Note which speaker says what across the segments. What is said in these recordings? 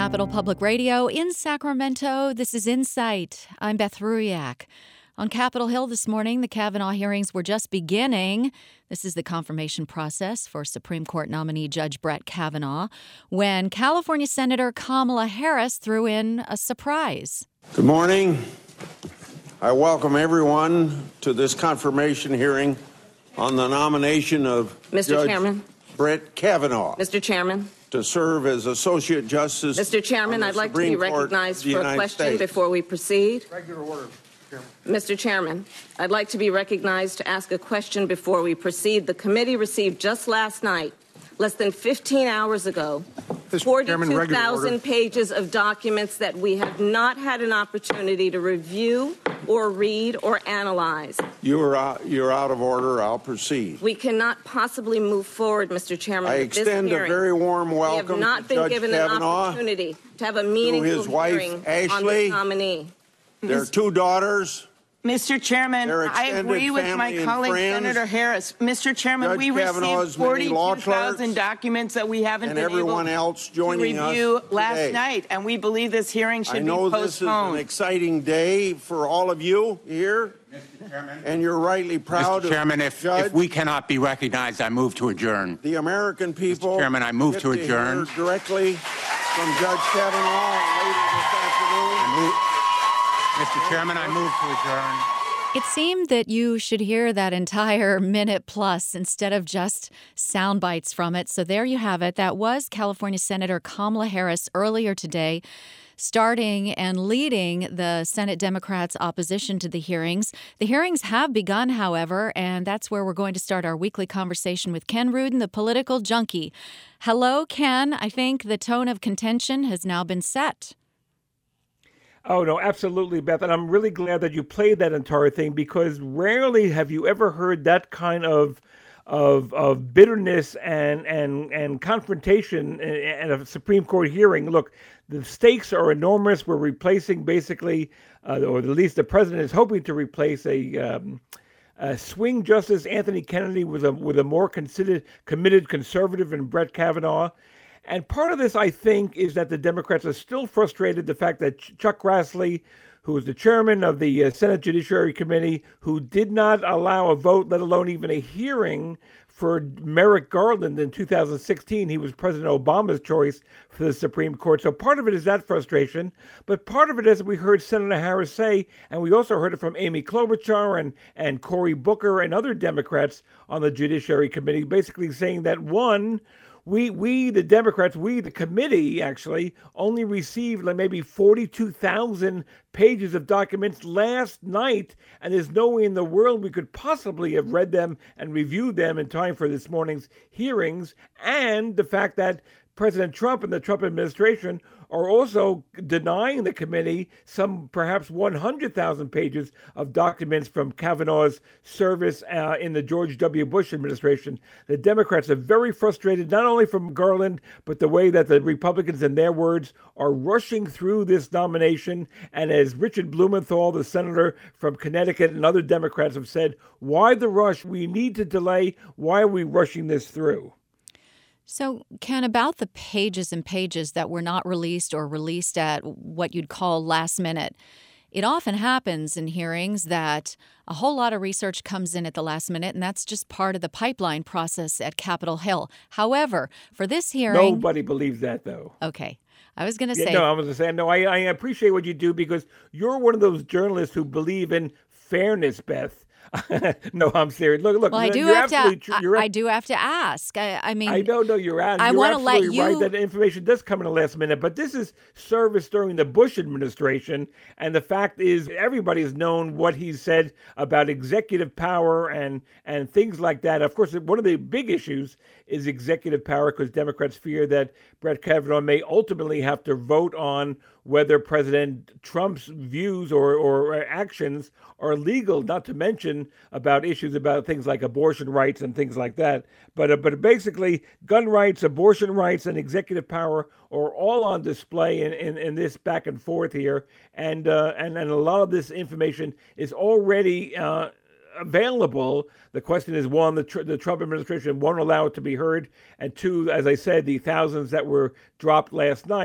Speaker 1: Capital Public Radio in Sacramento. This is Insight. I'm Beth Ruyak. On Capitol Hill this morning, the Kavanaugh hearings were just beginning. This is the confirmation process for Supreme Court nominee Judge Brett Kavanaugh, when California Senator Kamala Harris threw in a surprise.
Speaker 2: Good morning. I welcome everyone to this confirmation hearing on the nomination of Judge Brett Kavanaugh.
Speaker 3: Mr. Chairman.
Speaker 2: To serve as Associate Justice.
Speaker 3: Mr. Chairman, I'd like to be recognized for a question before we proceed.
Speaker 2: Regular order, Chairman.
Speaker 3: Mr. Chairman, I'd like to be recognized to ask a question before we proceed. The committee received just last night, less than 15 hours ago, 42,000 pages of documents that we have not had an opportunity to review or read or analyze.
Speaker 2: You're out of order. I'll proceed.
Speaker 3: We cannot possibly move forward, Mr. Chairman.
Speaker 2: I extend a very warm welcome to Judge Kavanaugh.
Speaker 3: We have not been given an opportunity to have a meaningful hearing on this nominee.
Speaker 2: Their two daughters.
Speaker 4: Mr. Chairman, I agree with my colleague, Senator Harris. Mr. Chairman,
Speaker 2: Judge
Speaker 4: we received 42,000 documents that we haven't been able to review last night, and we believe this hearing should be postponed.
Speaker 2: I know this is an exciting day for all of you here,
Speaker 5: Mr. Chairman,
Speaker 2: and you're rightly proud
Speaker 5: Mr. Chairman, if we cannot be recognized, I move to adjourn.
Speaker 2: The American people.
Speaker 5: Mr. Chairman, I move to adjourn.
Speaker 2: Hear directly from Judge Kavanaugh later this afternoon.
Speaker 5: Mr. Chairman, I move to adjourn.
Speaker 1: It seemed that you should hear that entire minute plus instead of just sound bites from it. So there you have it. That was California Senator Kamala Harris earlier today, starting and leading the Senate Democrats' opposition to the hearings. The hearings have begun, however, and that's where we're going to start our weekly conversation with Ken Rudin, the political junkie. Hello, Ken. I think the tone of contention has now been set.
Speaker 6: Oh, no, absolutely, Beth. And I'm really glad that you played that entire thing, because rarely have you ever heard that kind of bitterness and confrontation at a Supreme Court hearing. Look, the stakes are enormous. We're replacing basically, or at least the president is hoping to replace a swing justice, Anthony Kennedy, with a more committed conservative in Brett Kavanaugh. And part of this, I think, is that the Democrats are still frustrated. The fact that Chuck Grassley, who is the chairman of the Senate Judiciary Committee, who did not allow a vote, let alone even a hearing, for Merrick Garland in 2016. He was President Obama's choice for the Supreme Court. So part of it is that frustration. But part of it, as we heard Senator Harris say, and we also heard it from Amy Klobuchar and Cory Booker and other Democrats on the Judiciary Committee, basically saying that, one, we, the Democrats, the committee, actually, only received like maybe 42,000 pages of documents last night, and there's no way in the world we could possibly have read them and reviewed them in time for this morning's hearings, and the fact that President Trump and the Trump administration are also denying the committee some perhaps 100,000 pages of documents from Kavanaugh's service in the George W. Bush administration. The Democrats are very frustrated, not only from Garland, but the way that the Republicans, in their words, are rushing through this nomination. And as Richard Blumenthal, the senator from Connecticut, and other Democrats have said, why the rush? We need to delay. Why are we rushing this through?
Speaker 1: So, Ken, about the pages and pages that were not released or released at what you'd call last minute, it often happens in hearings that a whole lot of research comes in at the last minute, and that's just part of the pipeline process at Capitol Hill. However, for this hearing...
Speaker 6: Nobody believes that, though.
Speaker 1: Okay. I was going to say...
Speaker 6: I appreciate what you do, because you're one of those journalists who believe in fairness, Beth. No, I'm serious. Look.
Speaker 1: Well, I do have to ask. I mean,
Speaker 6: I don't know. You're out.
Speaker 1: I want to let you.
Speaker 6: Right, that information does come in the last minute, but this is service during the Bush administration, and the fact is, everybody has known what he said about executive power and things like that. Of course, one of the big issues is executive power, because Democrats fear that Brett Kavanaugh may ultimately have to vote on whether President Trump's views or actions are legal, not to mention about issues about things like abortion rights and things like that. But basically, gun rights, abortion rights, and executive power are all on display in this back and forth here. And a lot of this information is already available. The question is, one, the Trump administration won't allow it to be heard, and two, as I said, the thousands that were dropped last night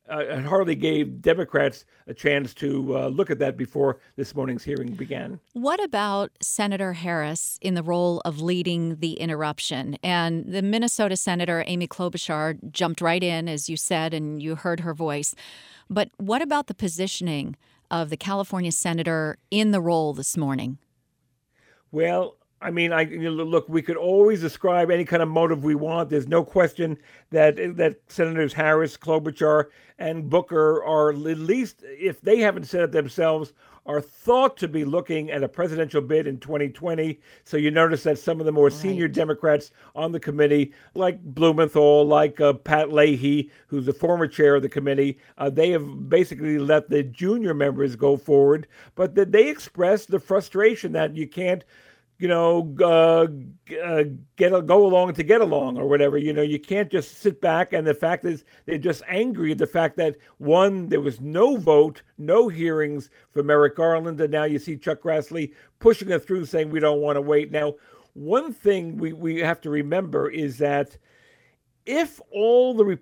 Speaker 6: hardly gave Democrats a chance to look at that before this morning's hearing began.
Speaker 1: What about Senator Harris in the role of leading the interruption? And the Minnesota Senator Amy Klobuchar jumped right in, as you said, and you heard her voice. But what about the positioning of the California senator in the role this morning?
Speaker 6: Well, I mean, look, we could always ascribe any kind of motive we want. There's no question that Senators Harris, Klobuchar, and Booker are, at least if they haven't said it themselves, are thought to be looking at a presidential bid in 2020. So you notice that some of the more senior Democrats on the committee, like Blumenthal, like Pat Leahy, who's the former chair of the committee, they have basically let the junior members go forward. But they expressed the frustration that you can't go along to get along or whatever. You can't just sit back. And the fact is, they're just angry at the fact that, one, there was no vote, no hearings for Merrick Garland. And now you see Chuck Grassley pushing it through, saying we don't want to wait. Now, one thing we have to remember is that if all the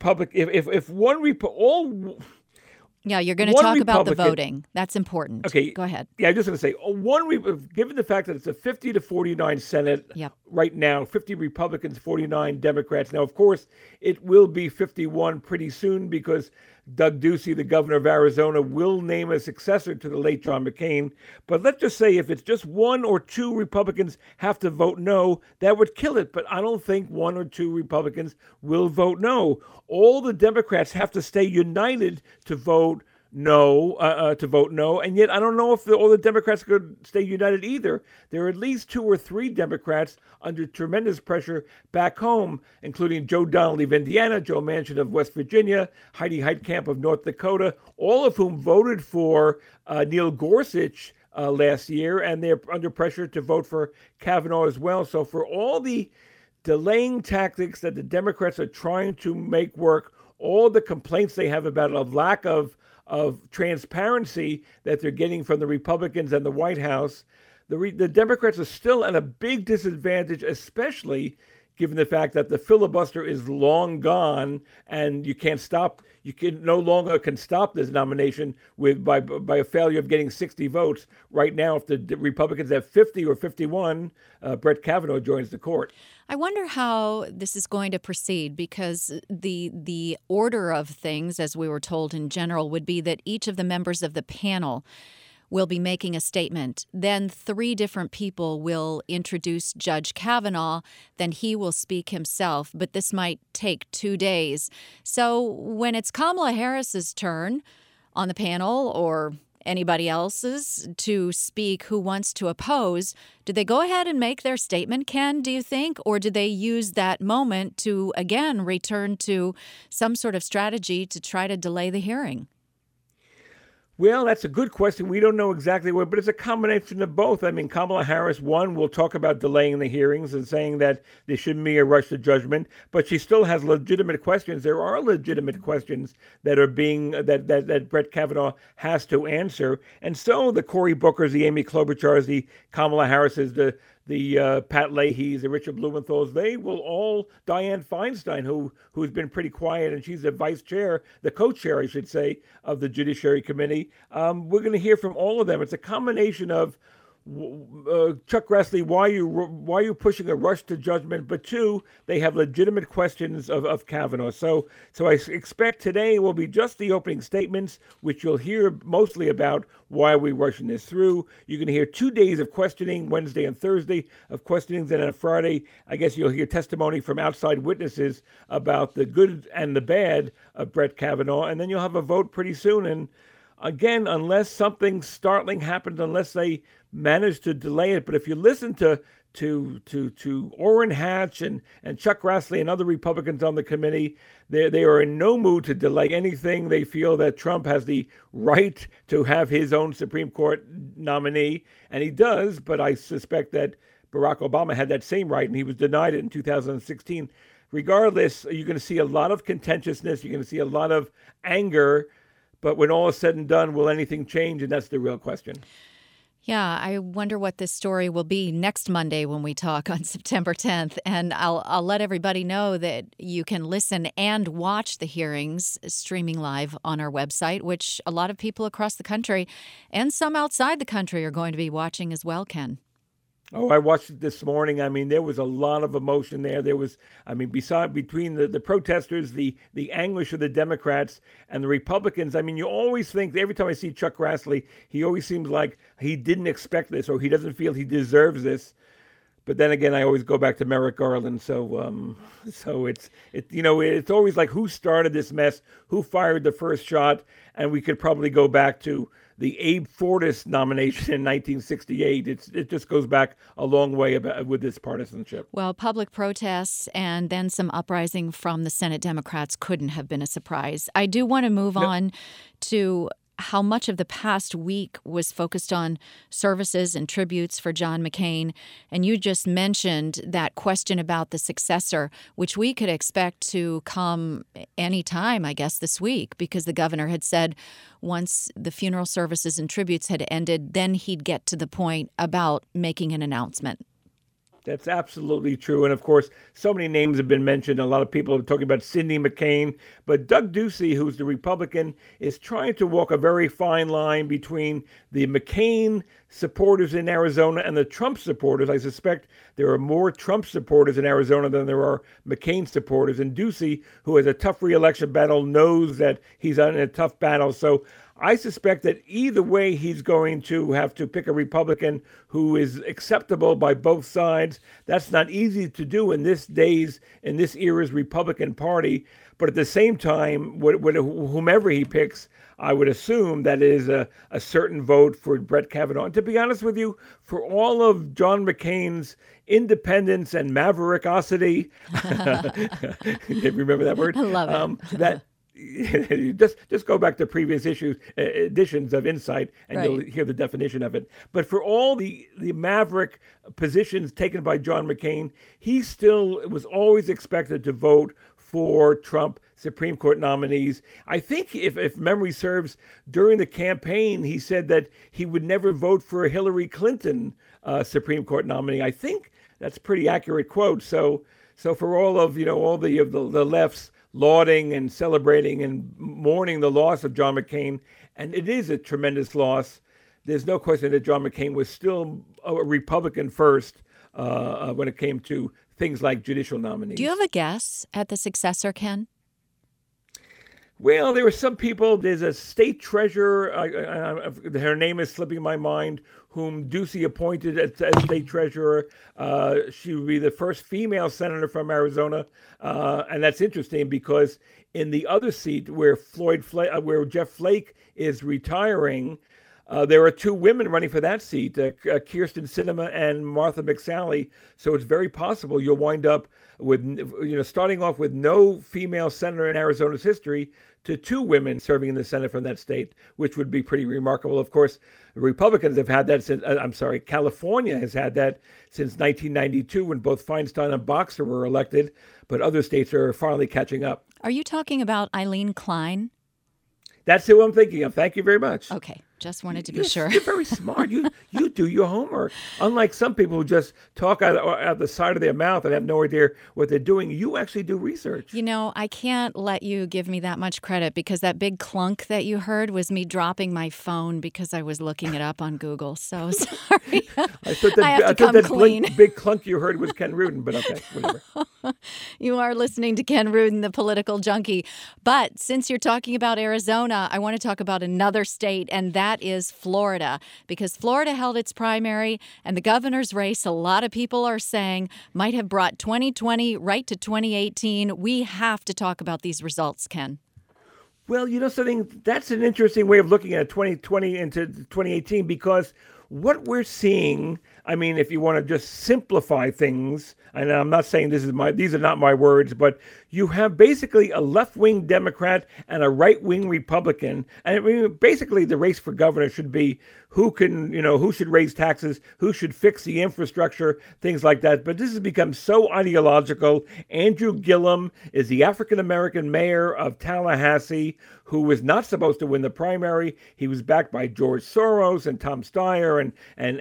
Speaker 1: Yeah, you're going to talk about the voting. That's important.
Speaker 6: Okay.
Speaker 1: Go ahead.
Speaker 6: Yeah, I'm just going to say, given the fact that it's a 50-49 Senate right now, 50 Republicans, 49 Democrats. Now, of course, it will be 51 pretty soon because Doug Ducey, the governor of Arizona, will name a successor to the late John McCain. But let's just say if it's just one or two Republicans have to vote no, that would kill it. But I don't think one or two Republicans will vote no. All the Democrats have to stay united to vote no, and yet I don't know if all the Democrats could stay united either. There are at least 2 or 3 Democrats under tremendous pressure back home, including Joe Donnelly of Indiana, Joe Manchin of West Virginia, Heidi Heitkamp of North Dakota, all of whom voted for Neil Gorsuch last year, and they're under pressure to vote for Kavanaugh as well. So for all the delaying tactics that the Democrats are trying to make work, all the complaints they have about a lack of transparency that they're getting from the Republicans and the White House, the Democrats are still at a big disadvantage, especially given the fact that the filibuster is long gone and you no longer stop this nomination by a failure of getting 60 votes. Right now, if the Republicans have 50 or 51, Brett Kavanaugh joins the court.
Speaker 1: I wonder how this is going to proceed, because the order of things, as we were told in general, would be that each of the members of the panel will be making a statement. Then 3 different people will introduce Judge Kavanaugh. Then he will speak himself. But this might take 2 days. So when it's Kamala Harris's turn on the panel, or anybody else's, to speak who wants to oppose, do they go ahead and make their statement, Ken, do you think? Or do they use that moment to, again, return to some sort of strategy to try to delay the hearing?
Speaker 6: Well, that's a good question. We don't know exactly what, but it's a combination of both. I mean, Kamala Harris, one, will talk about delaying the hearings and saying that there shouldn't be a rush to judgment, but she still has legitimate questions. There are legitimate questions that are that Brett Kavanaugh has to answer. And so the Cory Bookers, the Amy Klobuchars, the Kamala Harrises, the Pat Leahy's, the Richard Blumenthals, they will all, Dianne Feinstein, who's been pretty quiet, and she's the vice chair, the co-chair, I should say, of the Judiciary Committee. We're going to hear from all of them. It's a combination of Chuck Grassley, why are you pushing a rush to judgment? But 2, they have legitimate questions of Kavanaugh. So I expect today will be just the opening statements, which you'll hear mostly about why we're rushing this through. You're going to hear 2 days of questioning, Wednesday and Thursday of questioning. Then on Friday, I guess you'll hear testimony from outside witnesses about the good and the bad of Brett Kavanaugh. And then you'll have a vote pretty soon. And again, unless something startling happens, unless they manage to delay it. But if you listen to Orrin Hatch and Chuck Grassley and other Republicans on the committee, they are in no mood to delay anything. They feel that Trump has the right to have his own Supreme Court nominee, and he does, but I suspect that Barack Obama had that same right, and he was denied it in 2016. Regardless, you're going to see a lot of contentiousness. You're going to see a lot of anger. But when all is said and done, will anything change? And that's the real question.
Speaker 1: Yeah, I wonder what this story will be next Monday when we talk on September 10th. And I'll let everybody know that you can listen and watch the hearings streaming live on our website, which a lot of people across the country and some outside the country are going to be watching as well, Ken.
Speaker 6: Oh, I watched it this morning. I mean, there was a lot of emotion there. There was, I mean, between the protesters, the anguish of the Democrats and the Republicans. I mean, you always think, every time I see Chuck Grassley, he always seems like he didn't expect this or he doesn't feel he deserves this. But then again, I always go back to Merrick Garland. So it's always like, who started this mess? Who fired the first shot? And we could probably go back to the Abe Fortas nomination in 1968. It just goes back a long way with this partisanship.
Speaker 1: Well, public protests and then some uprising from the Senate Democrats couldn't have been a surprise. I do want to move on to how much of the past week was focused on services and tributes for John McCain. And you just mentioned that question about the successor, which we could expect to come anytime, I guess, this week, because the governor had said once the funeral services and tributes had ended, then he'd get to the point about making an announcement.
Speaker 6: That's absolutely true. And of course, so many names have been mentioned. A lot of people are talking about Sidney McCain. But Doug Ducey, who's the Republican, is trying to walk a very fine line between the McCain supporters in Arizona and the Trump supporters. I suspect there are more Trump supporters in Arizona than there are McCain supporters. And Ducey, who has a tough re-election battle, knows that he's in a tough battle. So I suspect that either way, he's going to have to pick a Republican who is acceptable by both sides. That's not easy to do in this era's Republican Party. But at the same time, whomever he picks, I would assume that is a certain vote for Brett Kavanaugh. And to be honest with you, for all of John McCain's independence and maverickosity, remember that word?
Speaker 1: I love it.
Speaker 6: Just go back to previous editions of Insight, and You'll hear the definition of it. But for all the maverick positions taken by John McCain, he still was always expected to vote for Trump Supreme Court nominees. I think if memory serves, during the campaign, he said that he would never vote for a Hillary Clinton Supreme Court nominee. I think that's a pretty accurate quote. So for all of the left's lauding and celebrating and mourning the loss of John McCain, and it is a tremendous loss, there's no question that John McCain was still a Republican first when it came to things like judicial nominees.
Speaker 1: Do you have a guess at the successor, Ken?
Speaker 6: Well, there were some people. There's a state treasurer, her name is slipping my mind, whom Ducey appointed as state treasurer. She would be the first female senator from Arizona. And that's interesting because in the other seat where Jeff Flake is retiring, there are two women running for that seat, Kyrsten Sinema and Martha McSally. So it's very possible you'll wind up with, starting off with no female senator in Arizona's history to two women serving in the Senate from that state, which would be pretty remarkable. Of course, the Republicans have had that since, California has had that since 1992 when both Feinstein and Boxer were elected, but other states are finally catching up.
Speaker 1: Are you talking about Eileen Klein?
Speaker 6: That's who I'm thinking of. Thank you very much.
Speaker 1: Okay. Just wanted to be sure.
Speaker 6: You're very smart. You do your homework. Unlike some people who just talk out the side of their mouth and have no idea what they're doing, you actually do research.
Speaker 1: I can't let you give me that much credit because that big clunk that you heard was me dropping my phone because I was looking it up on Google. So sorry.
Speaker 6: I thought that big clunk you heard was Ken Rudin, but okay, whatever.
Speaker 1: You are listening to Ken Rudin, the political junkie. But since you're talking about Arizona, I want to talk about another state, and that is Florida, because Florida held its primary, and the governor's race, a lot of people are saying, might have brought 2020 right to 2018. We have to talk about these results, Ken.
Speaker 6: Well, something, that's an interesting way of looking at 2020 into 2018, because what we're seeing, if you want to just simplify things, and I'm not saying these are not my words, but you have basically a left-wing Democrat and a right-wing Republican. And basically the race for governor should be who should raise taxes, who should fix the infrastructure, things like that. But this has become so ideological. Andrew Gillum is the African-American mayor of Tallahassee, who was not supposed to win the primary. He was backed by George Soros and Tom Steyer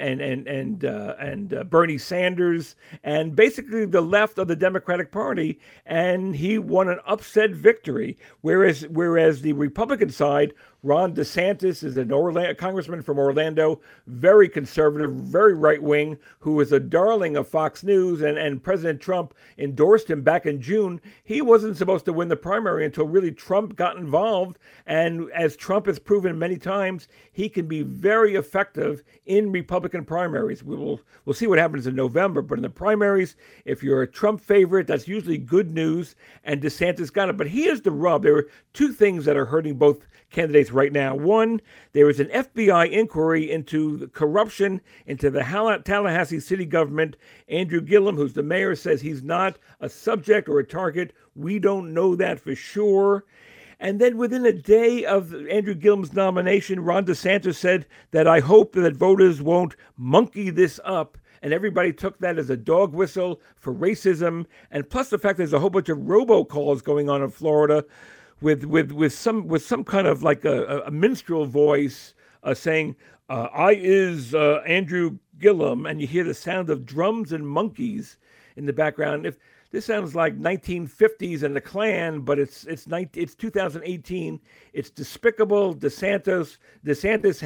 Speaker 6: and Bernie Sanders and basically the left of the Democratic Party, and he won an upset victory. Whereas the Republican side, Ron DeSantis is a congressman from Orlando, very conservative, very right-wing, who was a darling of Fox News, and President Trump endorsed him back in June. He wasn't supposed to win the primary until really Trump got involved, and as Trump has proven many times, he can be very effective in Republican primaries. We'll see what happens in November, but in the primaries, if you're a Trump favorite, that's usually good news, and DeSantis got it. But here's the rub. There are two things that are hurting both candidates right now. One, there is an FBI inquiry into the corruption into the Tallahassee city government. Andrew Gillum, who's the mayor, says he's not a subject or a target. We don't know that for sure. And then within a day of Andrew Gillum's nomination, Ron DeSantis said that I hope that voters won't monkey this up. And everybody took that as a dog whistle for racism. And plus the fact there's a whole bunch of robocalls going on in Florida with some kind of like a minstrel voice saying, I is Andrew Gillum, and you hear the sound of drums and monkeys in the background. If this sounds like 1950s and the Klan, but it's 2018. It's despicable. DeSantis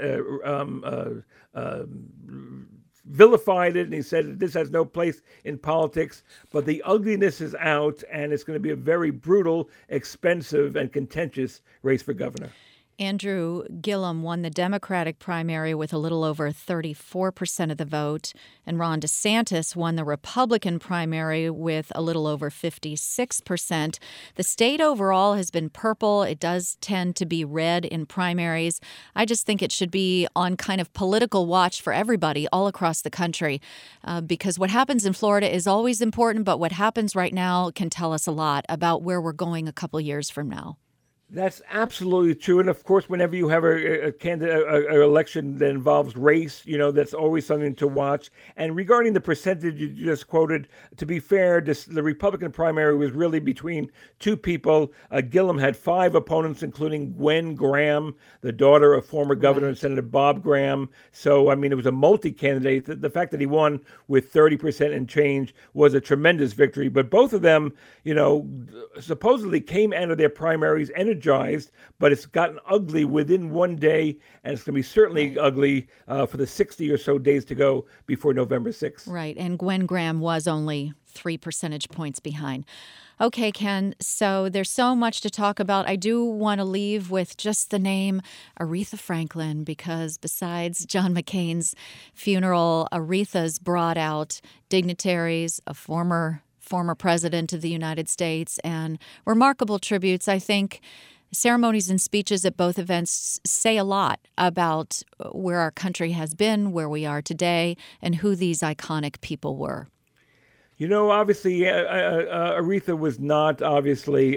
Speaker 6: has vilified it, and he said that this has no place in politics, but the ugliness is out, and it's going to be a very brutal, expensive, and contentious race for governor.
Speaker 1: Andrew Gillum won the Democratic primary with a little over 34% of the vote, and Ron DeSantis won the Republican primary with a little over 56%. The state overall has been purple. It does tend to be red in primaries. I just think it should be on kind of political watch for everybody all across the country, because what happens in Florida is always important, but what happens right now can tell us a lot about where we're going a couple years from now.
Speaker 6: That's absolutely true. And of course, whenever you have an election that involves race, that's always something to watch. And regarding the percentage you just quoted, to be fair, the Republican primary was really between two people. Gillum had 5 opponents, including Gwen Graham, the daughter of former Governor and Senator Bob Graham. So, it was a multi-candidate. The fact that he won with 30% and change was a tremendous victory. But both of them, supposedly came out of their primaries energized, but it's gotten ugly within one day, and it's going to be certainly ugly for the 60 or so days to go before November 6th.
Speaker 1: Right, and Gwen Graham was only 3 percentage points behind. Okay, Ken, so there's so much to talk about. I do want to leave with just the name Aretha Franklin, because besides John McCain's funeral, Aretha's brought out dignitaries, a former president of the United States, and remarkable tributes. I think ceremonies and speeches at both events say a lot about where our country has been, where we are today, and who these iconic people were.
Speaker 6: Obviously, Aretha was not obviously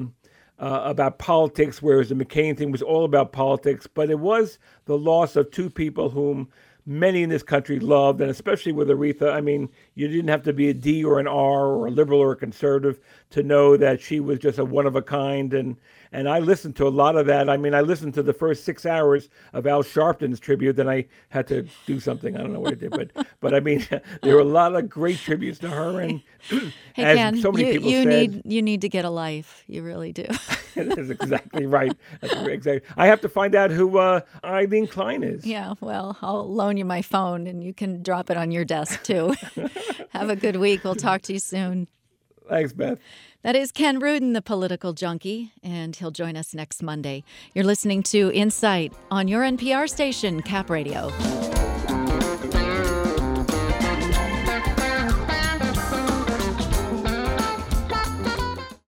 Speaker 6: about politics, whereas the McCain thing was all about politics, but it was the loss of two people whom many in this country loved, and especially with Aretha. You didn't have to be a D or an R or a liberal or a conservative to know that she was just a one-of-a-kind, and I listened to a lot of that. I listened to the first 6 hours of Al Sharpton's tribute, then I had to do something. I don't know what I did, but there were a lot of great tributes to her, and
Speaker 1: hey,
Speaker 6: as
Speaker 1: Ken,
Speaker 6: so many people said,
Speaker 1: you need to get a life. You really do.
Speaker 6: That's exactly right. Exactly. I have to find out who Eileen Klein is.
Speaker 1: Yeah, well, I'll loan you my phone, and you can drop it on your desk, too. Have a good week. We'll talk to you soon.
Speaker 6: Thanks, Beth.
Speaker 1: That is Ken Rudin, the political junkie, and he'll join us next Monday. You're listening to Insight on your NPR station, Cap Radio.